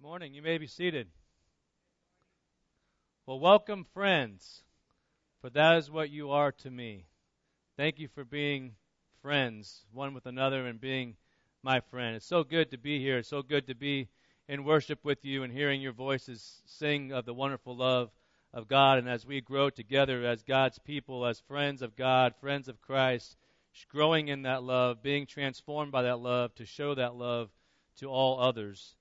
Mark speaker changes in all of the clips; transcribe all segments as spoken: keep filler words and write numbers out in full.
Speaker 1: Morning. You may be seated. Well, welcome, friends, for that is what you are to me. Thank you for being friends, one with another, and being my friend. It's so good to be here. It's so good to be in worship with you and hearing your voices sing of the wonderful love of God. And as we grow together as God's people, as friends of God, friends of Christ, growing in that love, being transformed by that love to show that love to all others.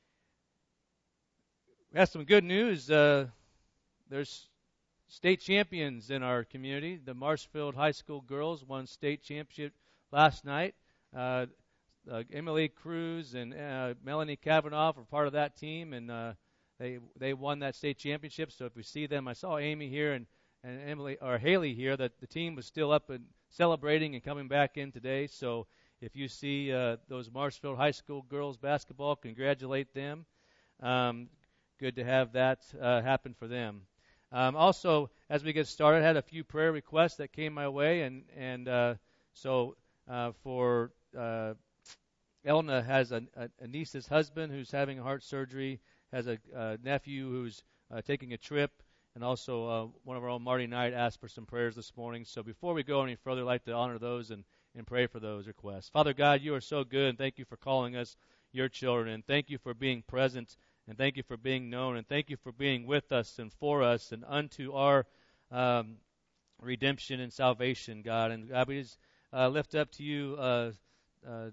Speaker 1: We have some good news. Uh, there's state champions in our community. The Marshfield High School girls won state championship last night. Uh, uh, Emily Cruz and uh, Melanie Kavanaugh were part of that team, and uh, they they won that state championship. So if we see them, I saw Amy here and, and Emily or Haley here. That the team was still up and celebrating and coming back in today. So if you see uh, those Marshfield High School girls basketball, congratulate them. Um, Good to have that uh, happen for them. Um, also, as we get started, I had a few prayer requests that came my way, and and uh, so uh, for uh, Elna has a, a, a niece's husband who's having heart surgery, has a, a nephew who's uh, taking a trip, and also uh, one of our own, Marty Knight, asked for some prayers this morning. So before we go any further, I'd like to honor those and, and pray for those requests. Father God, you are so good, and thank you for calling us your children, and thank you for being present. And thank you for being known, and thank you for being with us and for us and unto our um, redemption and salvation, God. And God, we just uh, lift up to you uh, uh,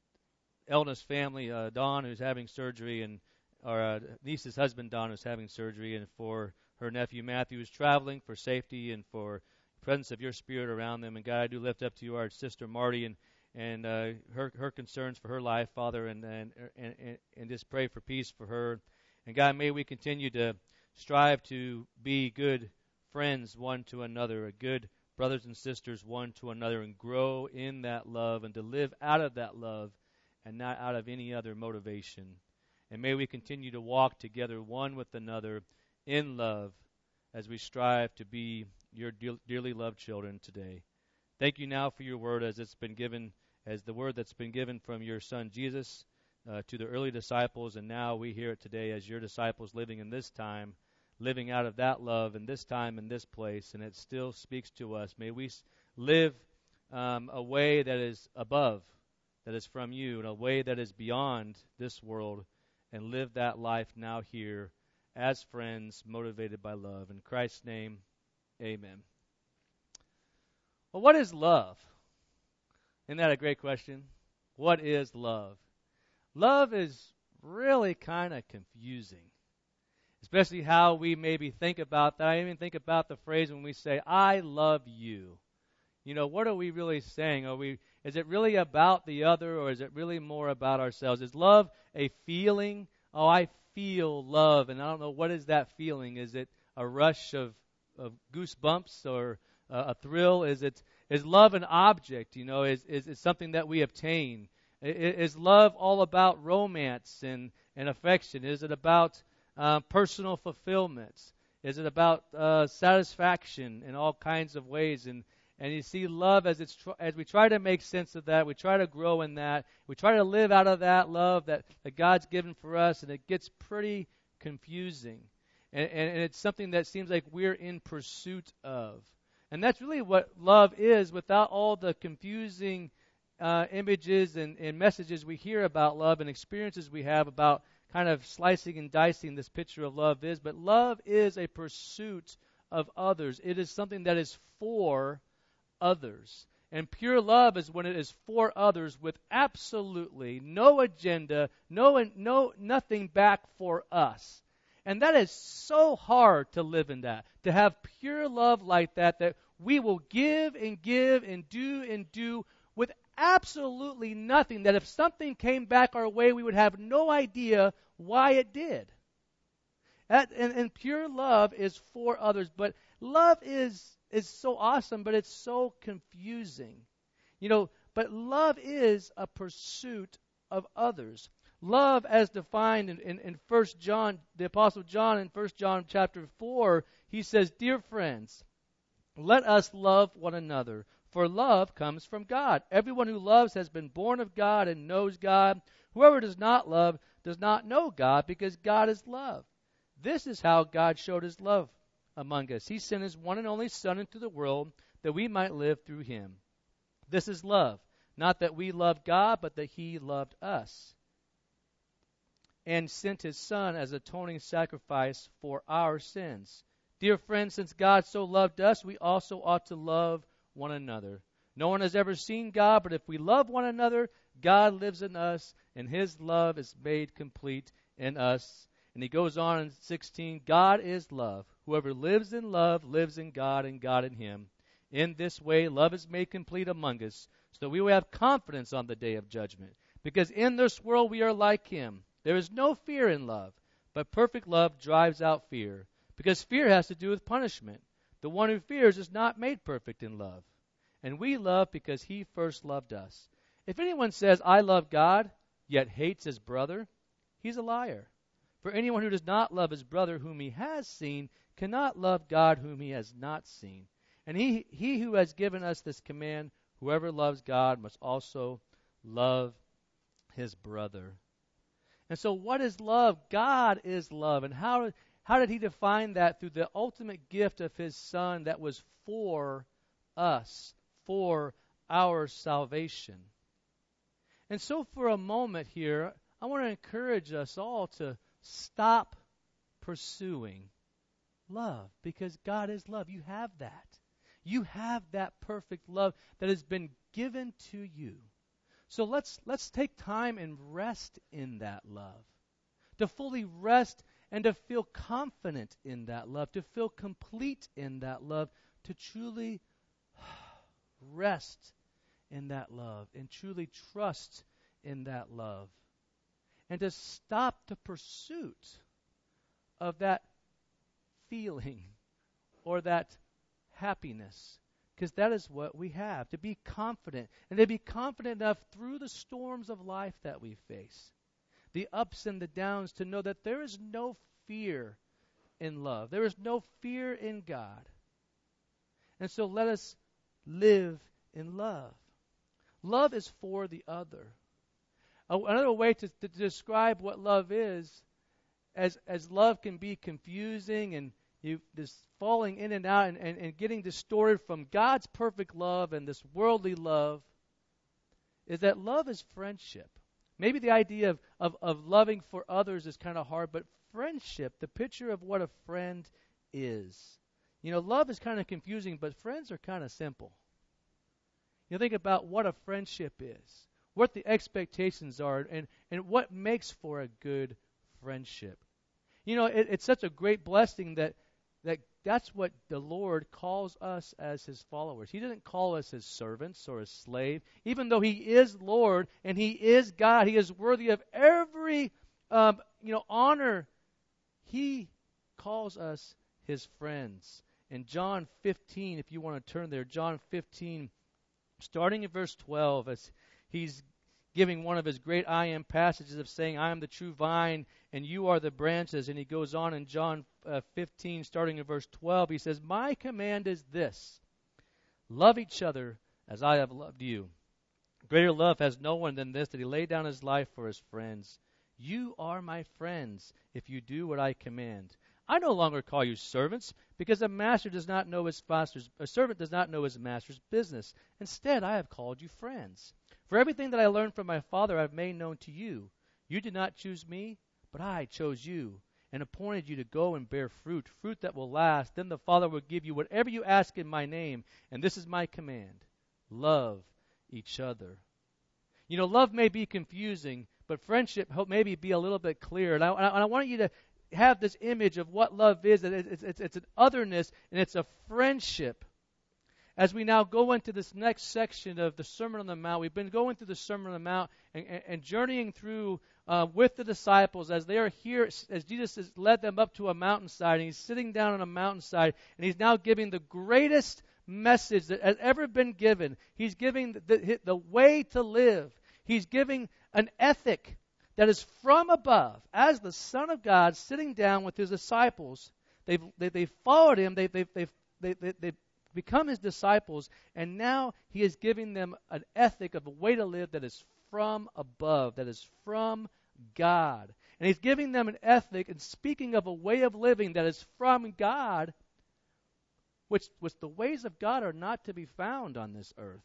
Speaker 1: Elna's family, uh, Dawn, who's having surgery, and our uh, niece's husband, Don, who's having surgery, and for her nephew, Matthew, who's traveling, for safety and for the presence of your Spirit around them. And God, I do lift up to you our sister, Marty, and and uh, her her concerns for her life, Father, and, and and and just pray for peace for her. And God, may we continue to strive to be good friends one to another, a good brothers and sisters one to another, and grow in that love and to live out of that love and not out of any other motivation. And may we continue to walk together one with another in love as we strive to be your dearly loved children today. Thank you now for your word as it's been given, as the word that's been given from your Son Jesus uh, to the early disciples, and now we hear it today as your disciples living in this time, living out of that love in this time, in this place, and it still speaks to us. May we live um, a way that is above, that is from you, in a way that is beyond this world, and live that life now here as friends motivated by love. In Christ's name, amen. Well, what is love? Isn't that a great question? What is love? Love is really kind of confusing, especially how we maybe think about that. I even think about the phrase when we say, I love you. You know, what are we really saying? Are we? Is it really about the other, or is it really more about ourselves? Is love a feeling? Oh, I feel love, and I don't know, what is that feeling? Is it a rush of, of goosebumps or uh, a thrill? Is it is love an object? You know, is is it something that we obtain? Is, is love all about romance and, and affection? Is it about uh, personal fulfillment? Is it about uh, satisfaction in all kinds of ways? And and you see, love as it's tr- as we try to make sense of that, we try to grow in that, we try to live out of that love that, that God's given for us, and it gets pretty confusing. And, and, and it's something that seems like we're in pursuit of. And that's really what love is, without all the confusing uh, images and, and messages we hear about love and experiences we have about kind of slicing and dicing this picture of love is. But love is a pursuit of others. It is something that is for others. And pure love is when it is for others with absolutely no agenda, no no nothing back for us. And that is so hard to live in that, to have pure love like that, that we will give and give and do and do with absolutely nothing, that if something came back our way, we would have no idea why it did. That, and, and pure love is for others, but love is is so awesome, but it's so confusing. You know, but love is a pursuit of others. Love, as defined in, in, in First John, the Apostle John in First John chapter four, he says, Dear friends, let us love one another, for love comes from God. Everyone who loves has been born of God and knows God. Whoever does not love does not know God, because God is love. This is how God showed his love among us. He sent his one and only Son into the world that we might live through him. This is love, not that we loved God, but that he loved us and sent his Son as atoning sacrifice for our sins. Dear friends, since God so loved us, we also ought to love one another. No one has ever seen God, but if we love one another, God lives in us, and his love is made complete in us. And he goes on in sixteen, God is love. Whoever lives in love lives in God, and God in him. In this way, love is made complete among us, so that we will have confidence on the day of judgment. Because in this world we are like him. There is no fear in love, but perfect love drives out fear. Because fear has to do with punishment. The one who fears is not made perfect in love. And we love because he first loved us. If anyone says, I love God, yet hates his brother, he's a liar. For anyone who does not love his brother whom he has seen cannot love God whom he has not seen. And he, he who has given us this command, whoever loves God must also love his brother. And so what is love? God is love. And how, how did he define that? Through the ultimate gift of his Son that was for us, for our salvation. And so for a moment here, I want to encourage us all to stop pursuing love, because God is love. You have that. You have that perfect love that has been given to you. So let's let's take time and rest in that love. To fully rest and to feel confident in that love, to feel complete in that love, to truly rest in that love and truly trust in that love. And to stop the pursuit of that feeling or that happiness, because that is what we have. To be confident, and to be confident enough through the storms of life that we face, the ups and the downs, to know that there is no fear in love. There is no fear in God. And so let us live in love. Love is for the other. Another way to, to describe what love is, as as love can be confusing and you this falling in and out and, and, and getting distorted from God's perfect love and this worldly love, is that love is friendship. Maybe the idea of, of, of loving for others is kind of hard, but friendship, the picture of what a friend is. You know, love is kind of confusing, but friends are kind of simple. You think about what a friendship is, what the expectations are, and, and what makes for a good friendship. You know, it, it's such a great blessing that, that that's what the Lord calls us as his followers. He doesn't call us his servants or his slave. Even though he is Lord and he is God, he is worthy of every um, you know honor. He calls us his friends. In John fifteen, if you want to turn there, John fifteen, starting in verse twelve, as he's giving one of his great I am passages of saying, I am the true vine and you are the branches. And he goes on in John uh, fifteen, starting in verse twelve, he says, my command is this, love each other as I have loved you. Greater love has no one than this, that he laid down his life for his friends. You are my friends if you do what I command. I no longer call you servants, because a master does not know his master's, a servant does not know his master's business. Instead, I have called you friends. For everything that I learned from my Father I have made known to you. You did not choose me, but I chose you, and appointed you to go and bear fruit, fruit that will last. Then the Father will give you whatever you ask in my name, and this is my command. Love each other. You know, love may be confusing, but friendship maybe be a little bit clearer. And I, and I want you to have this image of what love is. It's, it's, it's an otherness, and it's a friendship. As we now go into this next section of the Sermon on the Mount, we've been going through the Sermon on the Mount and, and, and journeying through uh, with the disciples as they are here, as Jesus has led them up to a mountainside, and he's sitting down on a mountainside, and he's now giving the greatest message that has ever been given. He's giving the, the, the way to live. He's giving an ethic that is from above, as the Son of God sitting down with his disciples. They've they, they've followed him. They they they they they they've become his disciples, and now he is giving them an ethic of a way to live that is from above, that is from God. And he's giving them an ethic and speaking of a way of living that is from God, which, which the ways of God are not to be found on this earth.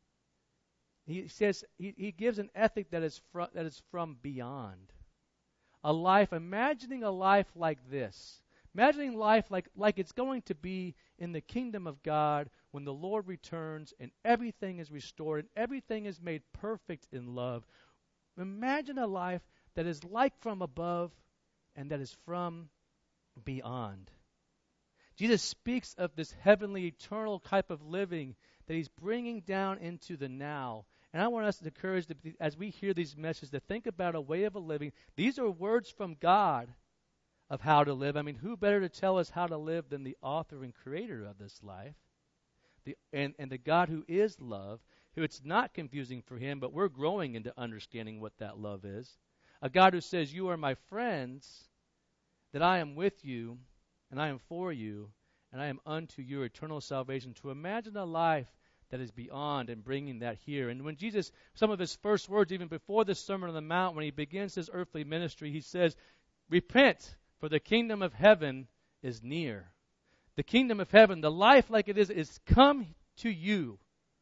Speaker 1: He says he, he gives an ethic that is from, that is from beyond. A life, imagining a life like this. Imagining life like, like it's going to be in the kingdom of God when the Lord returns and everything is restored and everything is made perfect in love. Imagine a life that is like from above and that is from beyond. Jesus speaks of this heavenly, eternal type of living that he's bringing down into the now. And I want us to encourage, to, as we hear these messages, to think about a way of a living. These are words from God of how to live. I mean, who better to tell us how to live than the author and creator of this life? The, and, and the God who is love, who it's not confusing for him, but we're growing into understanding what that love is. A God who says, you are my friends, that I am with you, and I am for you, and I am unto your eternal salvation. To imagine a life that is beyond and bringing that here. And when Jesus, some of his first words, even before the Sermon on the Mount, when he begins his earthly ministry, he says, repent, for the kingdom of heaven is near. The kingdom of heaven, the life like it is, is come to you.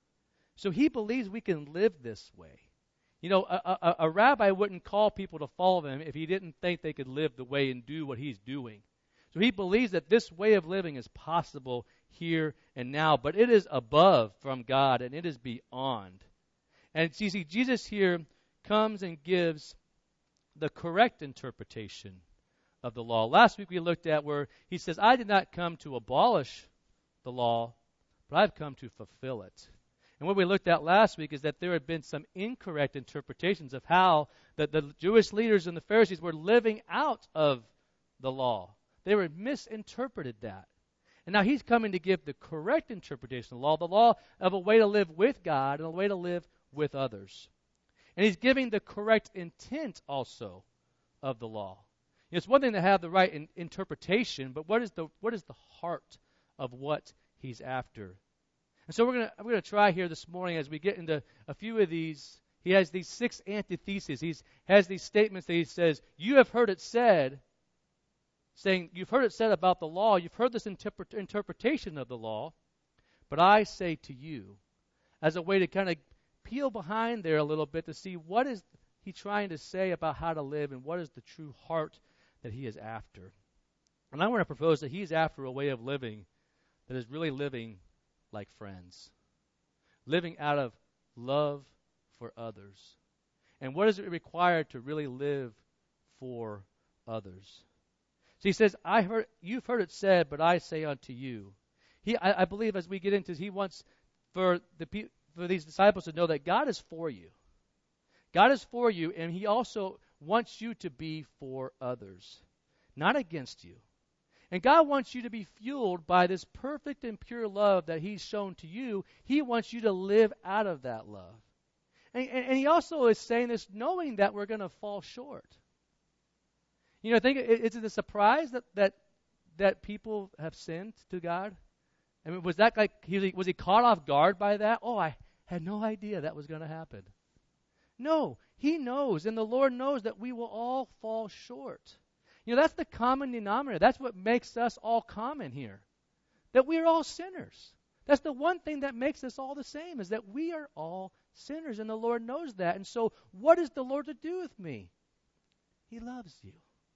Speaker 1: So he believes we can live this way. You know, a, a, a rabbi wouldn't call people to follow him if he didn't think they could live the way and do what he's doing. So he believes that this way of living is possible here and now, but it is above from God and it is beyond. And you see, Jesus here comes and gives the correct interpretation of the law. Last week we looked at where he says, I did not come to abolish the law, but I've come to fulfill it. And what we looked at last week is that there had been some incorrect interpretations of how the, the Jewish leaders and the Pharisees were living out of the law. They were misinterpreted that. And now he's coming to give the correct interpretation of the law, the law of a way to live with God and a way to live with others. And he's giving the correct intent also of the law. You know, it's one thing to have the right in, interpretation, but what is the what is the heart of what he's after? And so we're gonna we're gonna try here this morning as we get into a few of these. He has these six antitheses. He has these statements that he says, you have heard it said, saying, you've heard it said about the law, you've heard this interpret- interpretation of the law, but I say to you, as a way to kind of peel behind there a little bit to see what is he trying to say about how to live and what is the true heart that he is after. And I want to propose that he's after a way of living that is really living like friends, living out of love for others. And what does it require to really live for others? So he says, I heard, you've heard it said, but I say unto you. He, I, I believe as we get into this, he wants for the for these disciples to know that God is for you. God is for you, and he also wants you to be for others, not against you. And God wants you to be fueled by this perfect and pure love that he's shown to you. He wants you to live out of that love. And, and, and he also is saying this knowing that we're going to fall short. You know, I think, is it a surprise that, that that people have sinned to God? I mean, was that like, he, was he caught off guard by that? Oh, I had no idea that was going to happen. No, he knows, and the Lord knows that we will all fall short. You know, that's the common denominator. That's what makes us all common here, that we are all sinners. That's the one thing that makes us all the same, is that we are all sinners, and the Lord knows that. And so what is the Lord to do with me? He loves you.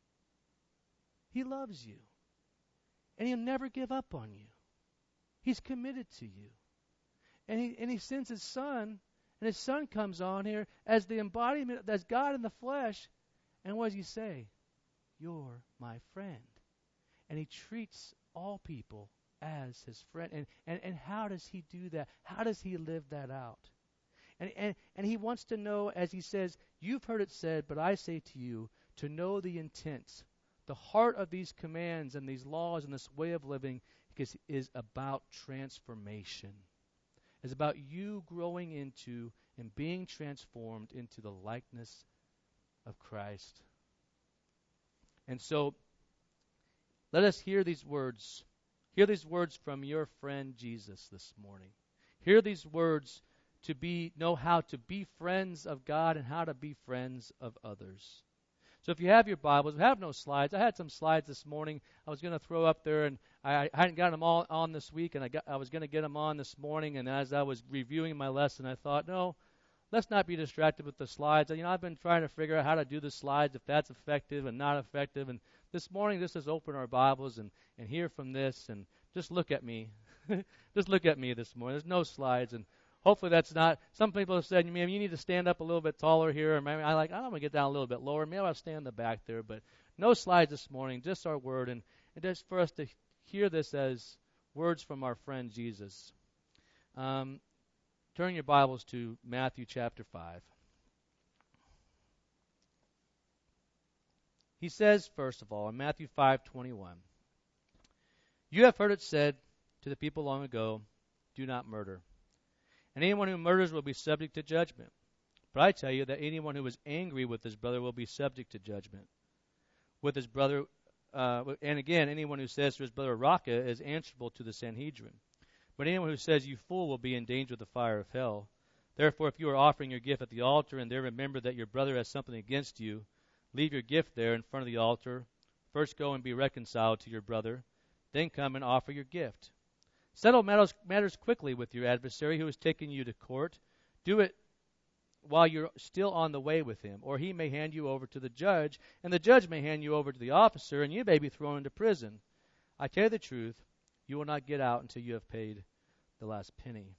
Speaker 1: He loves you. And he'll never give up on you. He's committed to you. And he and he sends his son, and his son comes on here as the embodiment, as God in the flesh. And what does he say? You're my friend. And he treats all people as his friend. And, and, and how does he do that? How does he live that out? And, and, and he wants to know, as he says, you've heard it said, but I say to you, to know the intent, the heart of these commands and these laws and this way of living is, is about transformation. It's about you growing into and being transformed into the likeness of Christ. And so, let us hear these words. Hear these words from your friend Jesus this morning. Hear these words to be know how to be friends of God and how to be friends of others. So if you have your Bibles, we have no slides. I had some slides this morning I was going to throw up there, and I, I hadn't gotten them all on this week, and I, got, I was going to get them on this morning, and as I was reviewing my lesson, I thought, no, let's not be distracted with the slides. You know, I've been trying to figure out how to do the slides, if that's effective and not effective, and this morning, just let's open our Bibles and, and hear from this, and just look at me. Just look at me this morning. There's no slides, and hopefully that's not, some people have said, maybe you need to stand up a little bit taller here, or maybe I like, I'm going to get down a little bit lower. Maybe I'll stand in the back there, but no slides this morning, just our word, and, and just for us to hear this as words from our friend Jesus. Um, turn your Bibles to Matthew chapter five. He says, first of all, in Matthew five twenty-one, you have heard it said to the people long ago, do not murder. And anyone who murders will be subject to judgment. But I tell you that anyone who is angry with his brother will be subject to judgment. With his brother, uh, and again, anyone who says to his brother, Raca, is answerable to the Sanhedrin. But anyone who says, you fool, will be in danger of the fire of hell. Therefore, if you are offering your gift at the altar, and there remember that your brother has something against you, leave your gift there in front of the altar. First go and be reconciled to your brother. Then come and offer your gift. Settle matters, matters quickly with your adversary who is taking you to court. Do it while you're still on the way with him, or he may hand you over to the judge, and the judge may hand you over to the officer, and you may be thrown into prison. I tell you the truth, you will not get out until you have paid the last penny.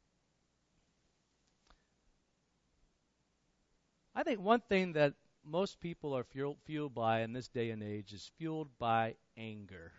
Speaker 1: I think one thing that most people are fuel, fueled by in this day and age is fueled by anger.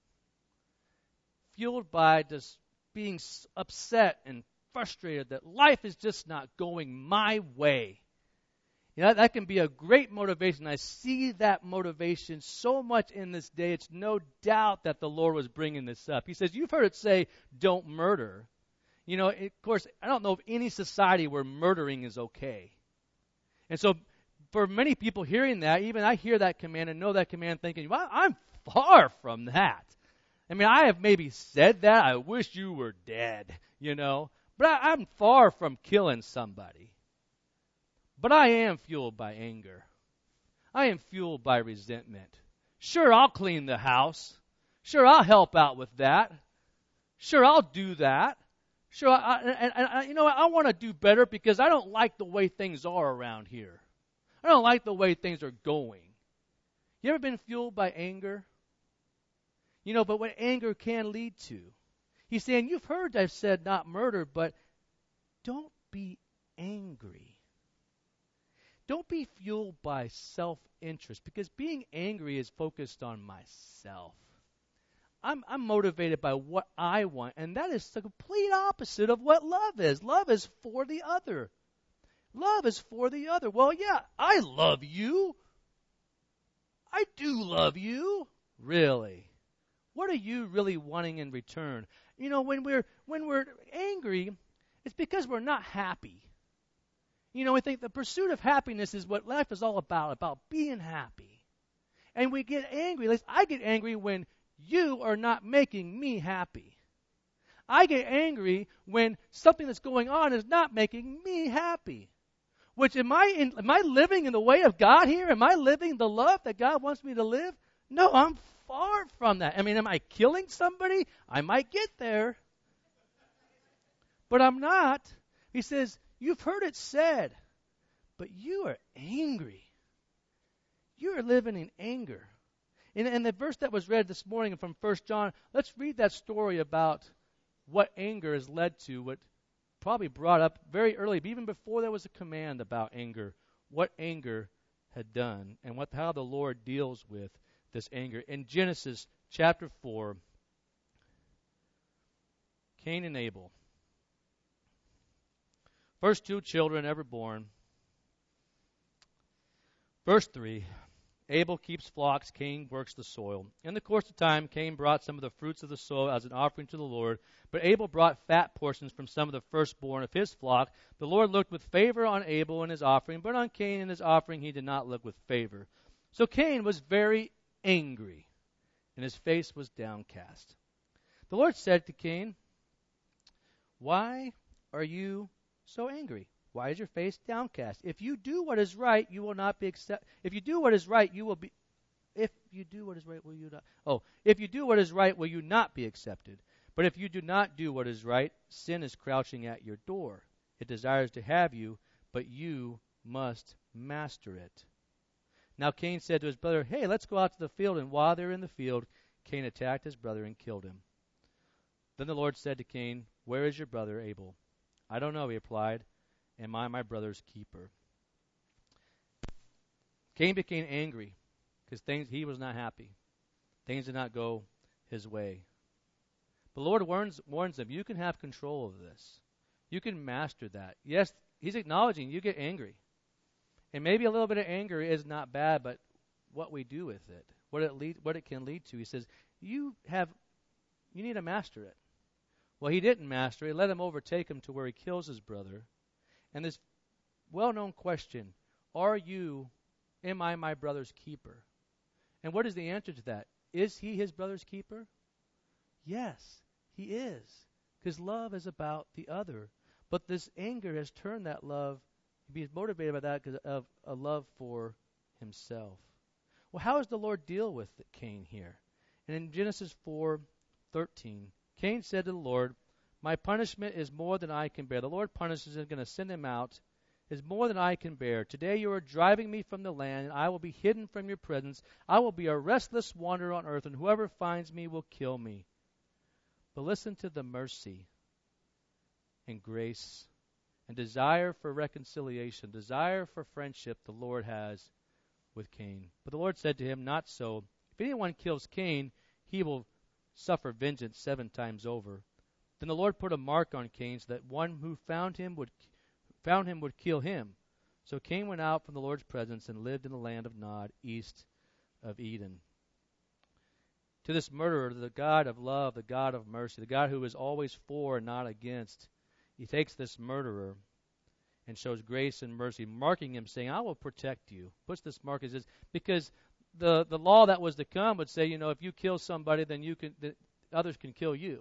Speaker 1: Fueled by just being upset and frustrated that life is just not going my way. You know, that can be a great motivation. I see that motivation so much in this day. It's no doubt that the Lord was bringing this up. He says, you've heard it say, don't murder. You know, of course, I don't know of any society where murdering is okay. And so for many people hearing that, even I hear that command and know that command thinking, well, I'm far from that. I mean, I have maybe said that. I wish you were dead, you know. But I, I'm far from killing somebody. But I am fueled by anger. I am fueled by resentment. Sure, I'll clean the house. Sure, I'll help out with that. Sure, I'll do that. Sure, I, I, and, and, you know, I want to do better because I don't like the way things are around here. I don't like the way things are going. You ever been fueled by anger? You know, but what anger can lead to. He's saying, you've heard I've said not murder, but don't be angry. Don't be fueled by self-interest, because being angry is focused on myself. I'm, I'm motivated by what I want, and that is the complete opposite of what love is. Love is for the other. Love is for the other. Well, yeah, I love you. I do love you. Really? What are you really wanting in return? You know, when we're when we're angry, it's because we're not happy. You know, we think the pursuit of happiness is what life is all about, about being happy. And we get angry. At least I get angry when you are not making me happy. I get angry when something that's going on is not making me happy. Which, am I in, am I living in the way of God here? Am I living the love that God wants me to live? No, I'm far from that. I mean, am I killing somebody? I might get there. But I'm not. He says, you've heard it said, but you are angry. You are living in anger. And, and the verse that was read this morning from First John, let's read that story about what anger has led to, what probably brought up very early, even before there was a command about anger, what anger had done and what how the Lord deals with this anger. In Genesis chapter four, Cain and Abel. First two children ever born. Verse three, Abel keeps flocks, Cain works the soil. In the course of time, Cain brought some of the fruits of the soil as an offering to the Lord, but Abel brought fat portions from some of the firstborn of his flock. The Lord looked with favor on Abel and his offering, but on Cain and his offering he did not look with favor. So Cain was very angry, and his face was downcast. The Lord said to Cain, why are you so angry? Why is your face downcast? If you do what is right, you will not be accepted. If you do what is right, you will be. If you do what is right, will you not? Oh, if you do what is right, will you not be accepted? But if you do not do what is right, sin is crouching at your door. It desires to have you, but you must master it. Now Cain said to his brother, hey, let's go out to the field. And while they were in the field, Cain attacked his brother and killed him. Then the Lord said to Cain, where is your brother Abel? I don't know, he replied. Am I my brother's keeper? Cain became angry because things he was not happy. Things did not go his way. The Lord warns, warns him, you can have control of this. You can master that. Yes, he's acknowledging you get angry. And maybe a little bit of anger is not bad, but what we do with it, what it lead, what it can lead to. He says, you have, you need to master it. Well, he didn't master it. He let him overtake him to where he kills his brother. And this well-known question, are you, am I my brother's keeper? And what is the answer to that? Is he his brother's keeper? Yes, he is. Because love is about the other. But this anger has turned that love, he's motivated by that because of a love for himself. Well, how does the Lord deal with Cain here? And in Genesis four thirteen, Cain said to the Lord, my punishment is more than I can bear. The Lord punishes him, going to send him out, is more than I can bear. Today you are driving me from the land, and I will be hidden from your presence. I will be a restless wanderer on earth, and whoever finds me will kill me. But listen to the mercy and grace and desire for reconciliation, desire for friendship the Lord has with Cain. But the Lord said to him, not so. If anyone kills Cain, he will suffer vengeance seven times over. Then the Lord put a mark on Cain so that one who found him would found him would kill him. So Cain went out from the Lord's presence and lived in the land of Nod, east of Eden. To this murderer, the God of love, the God of mercy, the God who is always for and not against, he takes this murderer and shows grace and mercy, marking him, saying, I will protect you. Puts this mark as this, because the, the law that was to come would say, you know, if you kill somebody, then you can, the, others can kill you.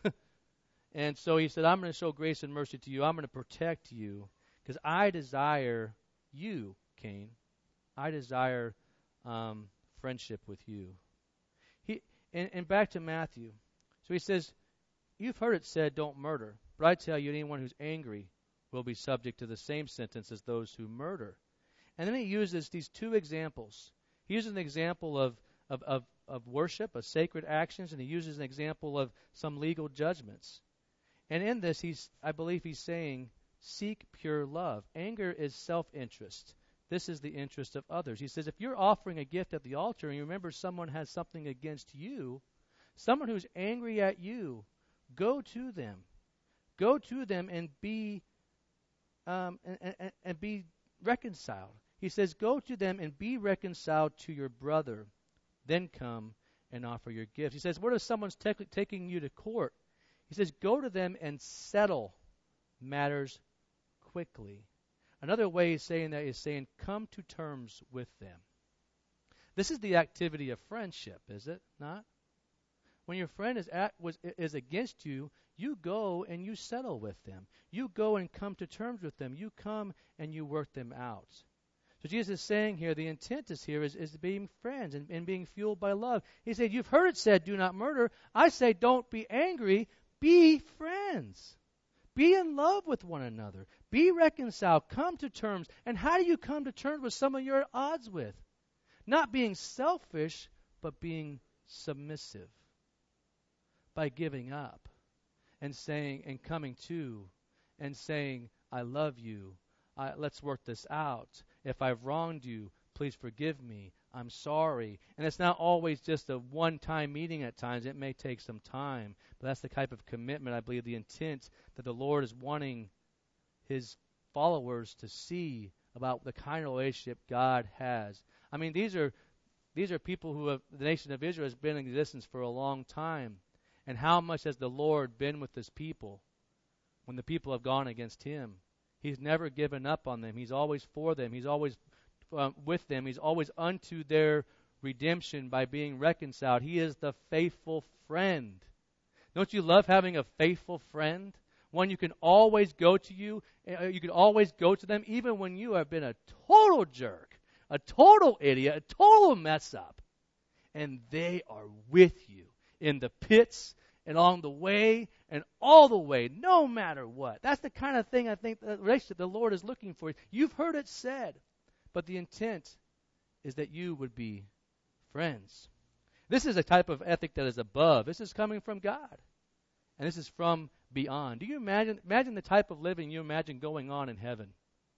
Speaker 1: And so he said, I'm going to show grace and mercy to you. I'm going to protect you because I desire you, Cain. I desire um, friendship with you. He and, and back to Matthew. So he says, you've heard it said, don't murder. But I tell you, anyone who's angry will be subject to the same sentence as those who murder. And then he uses these two examples. He uses an example of, of, of, of worship, of sacred actions, and he uses an example of some legal judgments. And in this, he's, I believe he's saying, seek pure love. Anger is self-interest. This is the interest of others. He says, if you're offering a gift at the altar and you remember someone has something against you, someone who's angry at you, go to them. Go to them and be um, and, and, and be reconciled. He says, go to them and be reconciled to your brother. Then come and offer your gift. He says, what if someone's te- taking you to court? He says, go to them and settle matters quickly. Another way he's saying that is saying, come to terms with them. This is the activity of friendship, is it not? When your friend is at, was, is against you, you go and you settle with them. You go and come to terms with them. You come and you work them out. So Jesus is saying here, the intent is here is, is being friends and, and being fueled by love. He said, you've heard it said, do not murder. I say, don't be angry. Be friends. Be in love with one another. Be reconciled. Come to terms. And how do you come to terms with someone you're at odds with? Not being selfish, but being submissive. By giving up and saying and coming to and saying, I love you. I, let's work this out. If I've wronged you, please forgive me. I'm sorry. And it's not always just a one-time meeting at times. It may take some time. But that's the type of commitment, I believe, the intent that the Lord is wanting his followers to see about the kind of relationship God has. I mean, these are these are people who have, the nation of Israel has been in existence for a long time. And how much has the Lord been with his people when the people have gone against him? He's never given up on them. He's always for them. He's always uh, with them. He's always unto their redemption by being reconciled. He is the faithful friend. Don't you love having a faithful friend? one you can always go to you. Uh, you can always go to them, even when you have been a total jerk, a total idiot, a total mess up. And they are with you in the pits and along the way and all the way, no matter what. That's the kind of thing I think the relationship the Lord is looking for. You've heard it said, but the intent is that you would be friends. This is a type of ethic that is above. This is coming from God. And this is from beyond. Do you imagine imagine the type of living you imagine going on in heaven?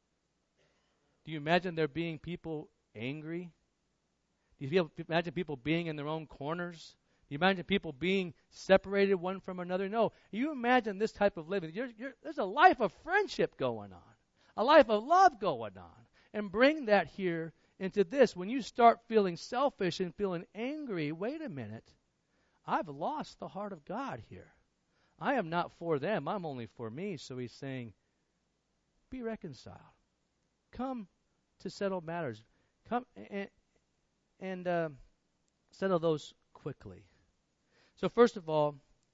Speaker 1: Do you imagine there being people angry? Do you feel, imagine people being in their own corners? Do you imagine people being separated one from another? No. You imagine this type of living. You're, you're, there's a life of friendship going on, a life of love going on. And bring that here into this. When you start feeling selfish and feeling angry, wait a minute. I've lost the heart of God here. I am not for them. I'm only for me. So he's saying, be reconciled. Come to settle matters. Come and, and uh, settle those quickly. So first of all,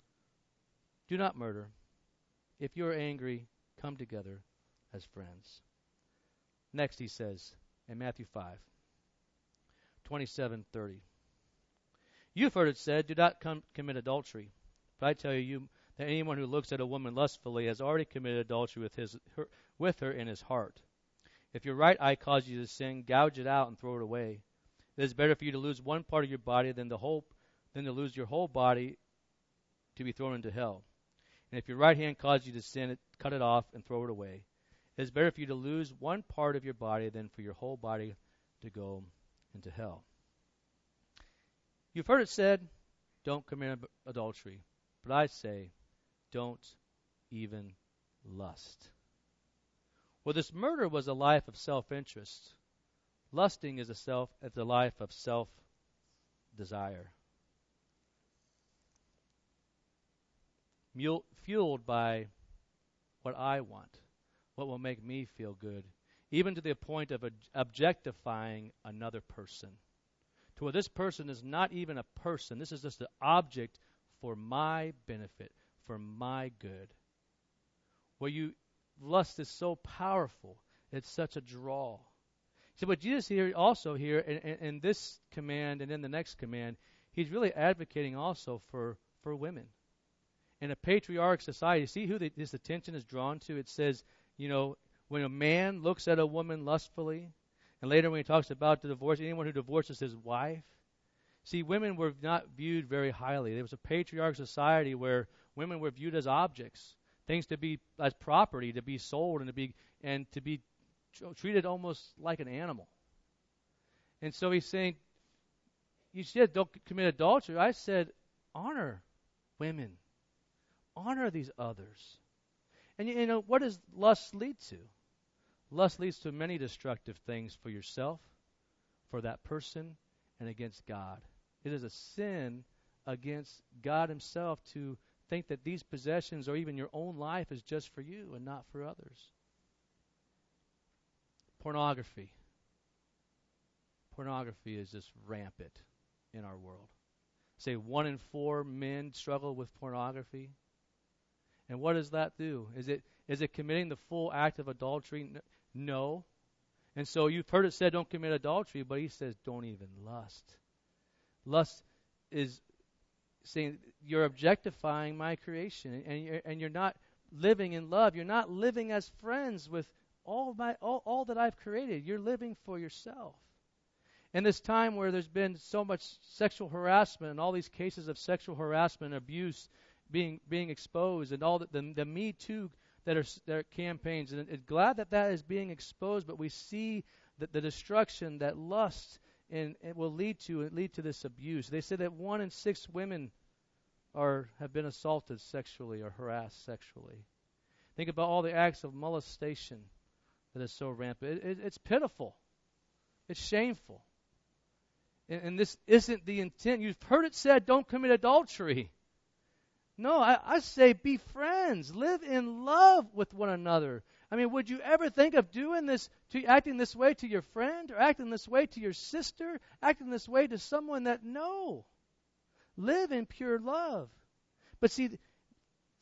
Speaker 1: do not murder. If you're angry, come together as friends. Next he says in Matthew five, twenty-seven, thirty. You've heard it said, do not com- commit adultery. But I tell you that anyone who looks at a woman lustfully has already committed adultery with his her, with her in his heart. If your right eye causes you to sin, gouge it out and throw it away. It is better for you to lose one part of your body than the whole than to lose your whole body to be thrown into hell. And if your right hand causes you to sin, it, cut it off and throw it away. It is better for you to lose one part of your body than for your whole body to go into hell. You've heard it said, don't commit adultery. But I say, don't even lust. Well, this murder was a life of self-interest. Lusting is a self, it's a life of self-desire. Mule, fueled by what I want, what will make me feel good, even to the point of objectifying another person. To where this person is not even a person. This is just an object for my benefit, for my good. Where you lust is so powerful. It's such a draw. So what Jesus here also here in, in, in this command and in the next command, he's really advocating also for, for women. In a patriarch society, see who the, this attention is drawn to? It says, you know, when a man looks at a woman lustfully, and later when he talks about the divorce, anyone who divorces his wife. See, women were not viewed very highly. There was a patriarch society where women were viewed as objects, things to be as property, to be sold and to be and to be treated almost like an animal. And so he's saying, you said don't commit adultery. I said, honor women. Honor these others. And you, you know, what does lust lead to? Lust leads to many destructive things for yourself, for that person, and against God. It is a sin against God himself to think that these possessions or even your own life is just for you and not for others. Pornography. Pornography is just rampant in our world. Say one in four men struggle with pornography. And what does that do? Is it is it committing the full act of adultery? No. And so you've heard it said don't commit adultery, but he says don't even lust. Lust is saying you're objectifying my creation, and you're, and you're not living in love. You're not living as friends with all my all, all that I've created. You're living for yourself. In this time where there's been so much sexual harassment and all these cases of sexual harassment and abuse being being exposed, and all the, the, the Me Too that are, that are campaigns, and it's glad that that is being exposed, but we see that the destruction that lust and it will lead to it lead to this abuse. They say that one in six women are have been assaulted sexually or harassed sexually. Think about all the acts of molestation that is so rampant. It, it, it's pitiful. It's shameful. And, and this isn't the intent. You've heard it said, don't commit adultery. No, I, I say be friends. Live in love with one another. I mean, would you ever think of doing this, to acting this way to your friend, or acting this way to your sister, acting this way to someone that, no. Live in pure love. But see,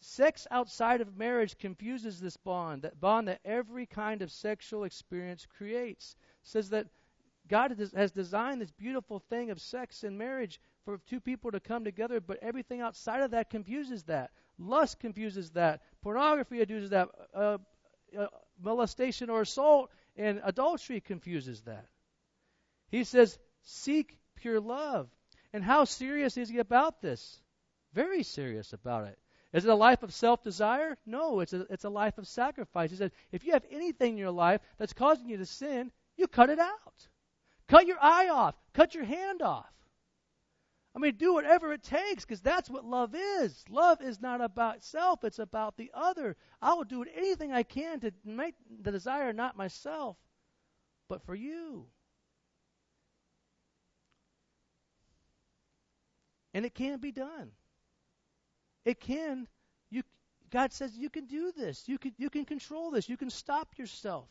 Speaker 1: Sex outside of marriage confuses this bond, that bond that every kind of sexual experience creates. It says that God has designed this beautiful thing of sex and marriage for two people to come together, but everything outside of that confuses that. Lust confuses that. Pornography confuses that. Uh, uh, molestation or assault and adultery confuses that. He says, seek pure love. And how serious is he about this? Very serious about it. Is it a life of self-desire? No, it's a, it's a life of sacrifice. He says, if you have anything in your life that's causing you to sin, you cut it out. Cut your eye off. Cut your hand off. I mean, do whatever it takes, because that's what love is. Love is not about self. It's about the other. I will do anything I can to make the desire not myself, but for you. And it can be done. It can. You, God says you can do this. You can, you can control this. You can stop yourself.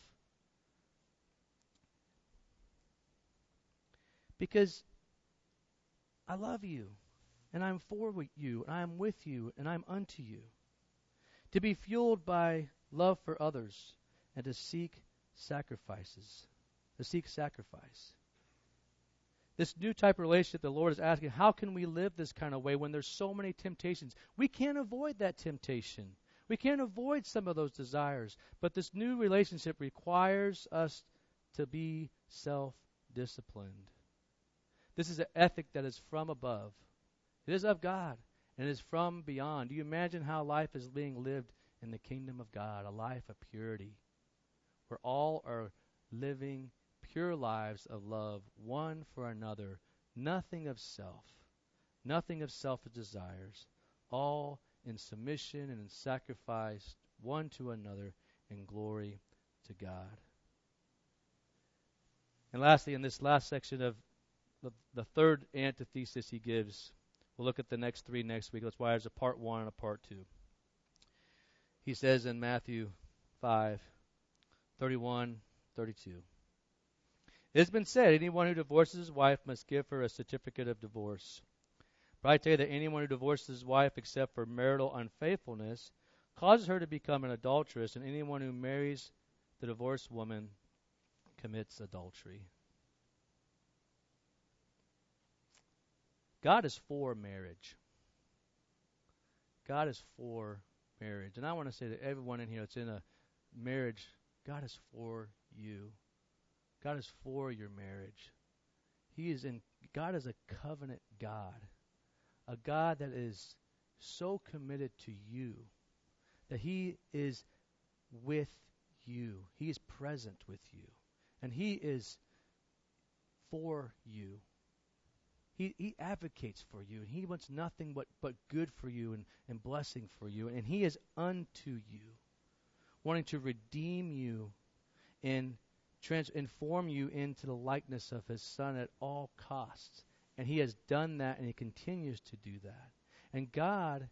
Speaker 1: Because I love you, and I'm for you, and I am with you, and I'm unto you. To be fueled by love for others, and to seek sacrifices. To seek sacrifice. This new type of relationship, the Lord is asking, how can we live this kind of way when there's so many temptations? We can't avoid that temptation. We can't avoid some of those desires. But this new relationship requires us to be self-disciplined. This is an ethic that is from above. It is of God, and it is from beyond. Do you imagine how life is being lived in the kingdom of God, a life of purity, where all are living pure lives of love, one for another, nothing of self, nothing of selfish desires, all in submission and in sacrifice one to another in glory to God. And lastly, in this last section of the, the third antithesis he gives, we'll look at the next three next week. That's why there's a part one and a part two. He says in Matthew five, thirty-one, thirty-two, it has been said, anyone who divorces his wife must give her a certificate of divorce. But I tell you that anyone who divorces his wife except for marital unfaithfulness causes her to become an adulteress, and anyone who marries the divorced woman commits adultery. God is for marriage. God is for marriage. And I want to say to everyone in here that's in a marriage, God is for you. God is for your marriage. He is in, God is a covenant God. A God that is so committed to you that He is with you. He is present with you. And He is for you. He, he advocates for you, and He wants nothing but, but good for you and, and blessing for you. And He is unto you, wanting to redeem you and transform you into the likeness of His Son at all costs. And He has done that, and He continues to do that. And God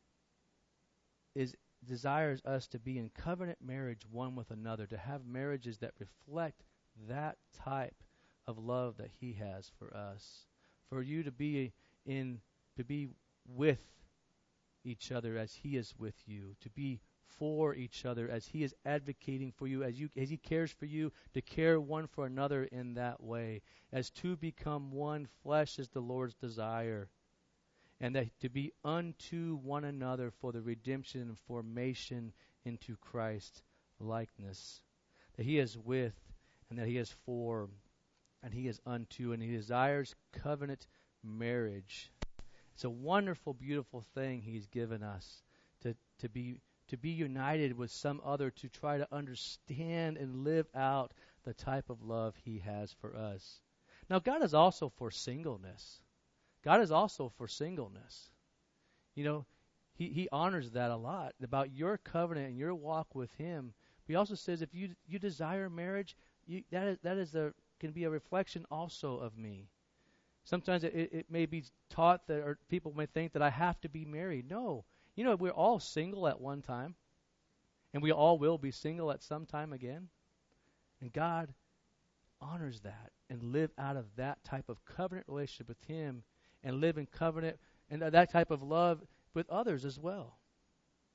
Speaker 1: is desires us to be in covenant marriage one with another, to have marriages that reflect that type of love that He has for us. For you to be in, to be with each other as He is with you, to be for each other as He is advocating for you, as you as He cares for you, to care one for another in that way, as to become one flesh is the Lord's desire, and that to be unto one another for the redemption and formation into Christ likeness, that He is with and that He is for. And He is unto, and He desires covenant marriage. It's a wonderful, beautiful thing He's given us to, to be to be united with some other, to try to understand and live out the type of love He has for us. Now, God is also for singleness. God is also for singleness. You know, He, he honors that a lot, about your covenant and your walk with Him. But He also says if you you desire marriage, you, that is that is a can be a reflection also of me. Sometimes it, it may be taught that, or people may think that I have to be married. No. You know, we're all single at one time, and we all will be single at some time again. And God honors that and live out of that type of covenant relationship with Him, and live in covenant and that type of love with others as well.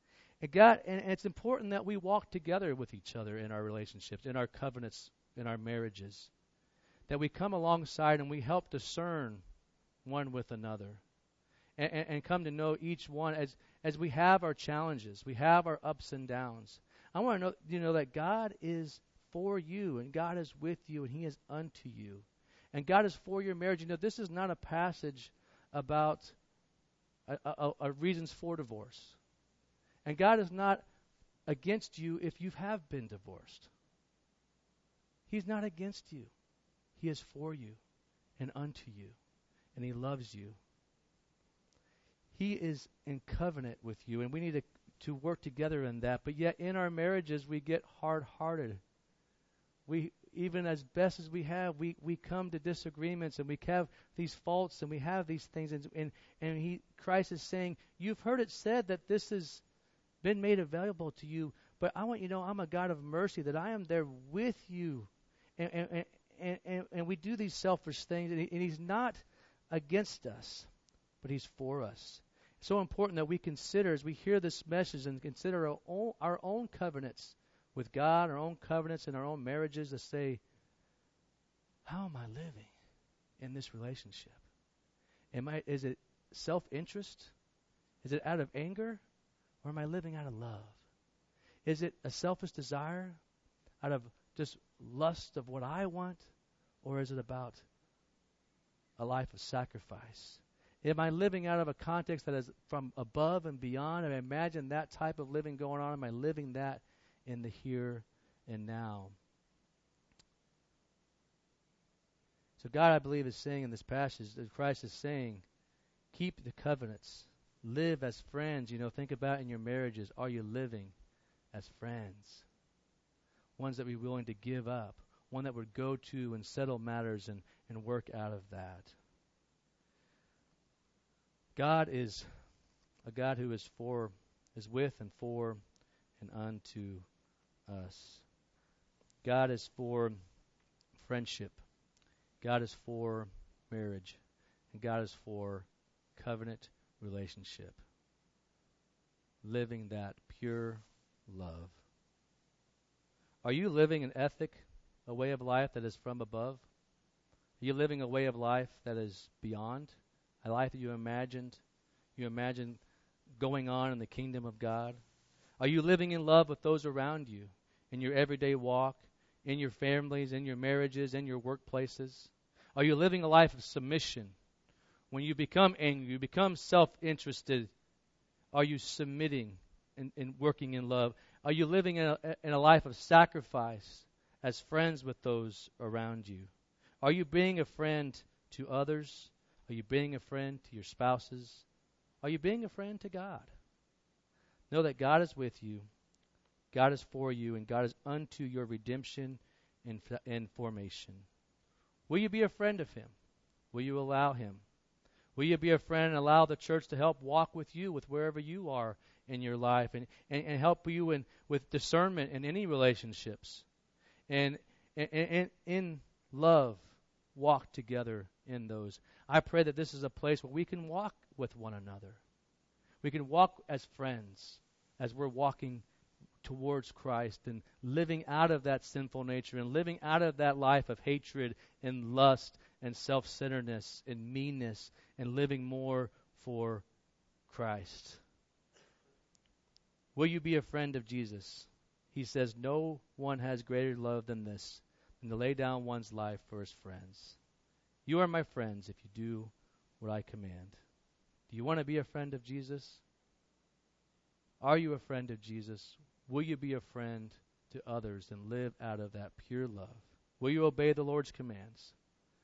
Speaker 1: And God, and it's important that we walk together with each other in our relationships, in our covenants, in our marriages. That we come alongside and we help discern one with another. And, and, and come to know each one as, as we have our challenges, we have our ups and downs. I want to know, you know, that God is for you, and God is with you, and He is unto you. And God is for your marriage. You know, this is not a passage about a, a, a reasons for divorce. And God is not against you if you have been divorced. He's not against you. He is for you and unto you, and He loves you. He is in covenant with you, and we need to, to work together in that. But yet in our marriages, we get hard-hearted. We, even as best as we have, we, we come to disagreements, and we have these faults, and we have these things. And, and, and he, Christ is saying, you've heard it said that this has been made available to you, but I want you to know I'm a God of mercy, that I am there with you. And, and, and, and, and we do these selfish things, and, he, and He's not against us, but He's for us. It's so important that we consider, as we hear this message, and consider our own, our own covenants with God, our own covenants in our own marriages, to say, how am I living in this relationship? Am I? Is it self-interest? Is it out of anger? Or am I living out of love? Is it a selfish desire out of just lust of what I want? Or is it about a life of sacrifice? Am I living out of a context that is from above and beyond? And I imagine that type of living going on. Am I living that in the here and now? So God, I believe, is saying in this passage, that Christ is saying, keep the covenants. Live as friends. You know, think about in your marriages, are you living as friends? Ones that we're willing to give up. One that would go to and settle matters and, and work out of that. God is a God who is for, is with and for and unto us. God is for friendship. God is for marriage. And God is for covenant relationship. Living that pure love. Are you living an ethic, a way of life that is from above? Are you living a way of life that is beyond? A life that you imagined, you imagine going on in the kingdom of God? Are you living in love with those around you in your everyday walk, in your families, in your marriages, in your workplaces? Are you living a life of submission? When you become angry, you become self-interested, are you submitting and, and working in love? Are you living in a, in a life of sacrifice as friends with those around you? Are you being a friend to others? Are you being a friend to your spouses? Are you being a friend to God? Know that God is with you, God is for you, and God is unto your redemption and, and formation. Will you be a friend of Him? Will you allow Him? Will you be a friend and allow the church to help walk with you with wherever you are in your life, and, and, and help you in with discernment in any relationships, and, and, and in love walk together in those. I pray that this is a place where we can walk with one another. We can walk as friends as we're walking towards Christ and living out of that sinful nature and living out of that life of hatred and lust and self-centeredness and meanness, and living more for Christ. Will you be a friend of Jesus? He says, no one has greater love than this, than to lay down one's life for his friends. You are my friends if you do what I command. Do you want to be a friend of Jesus? Are you a friend of Jesus? Will you be a friend to others and live out of that pure love? Will you obey the Lord's commands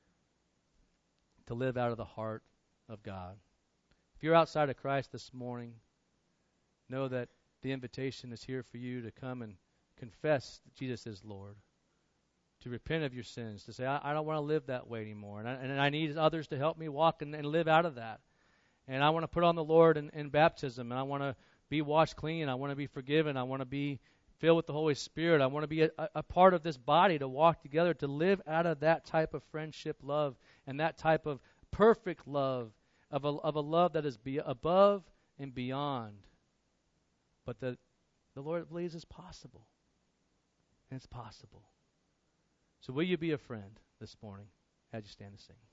Speaker 1: to live out of the heart of God? If you're outside of Christ this morning, know that the invitation is here for you to come and confess that Jesus is Lord, to repent of your sins, to say, I, I don't want to live that way anymore, and I, and I need others to help me walk and, and live out of that. And I want to put on the Lord in, in baptism, and I want to be washed clean, I want to be forgiven, I want to be filled with the Holy Spirit, I want to be a, a part of this body, to walk together, to live out of that type of friendship love and that type of perfect love, of a, of a love that is be above and beyond, but that The Lord believes it's possible. And it's possible. So will you be a friend this morning as you stand to sing?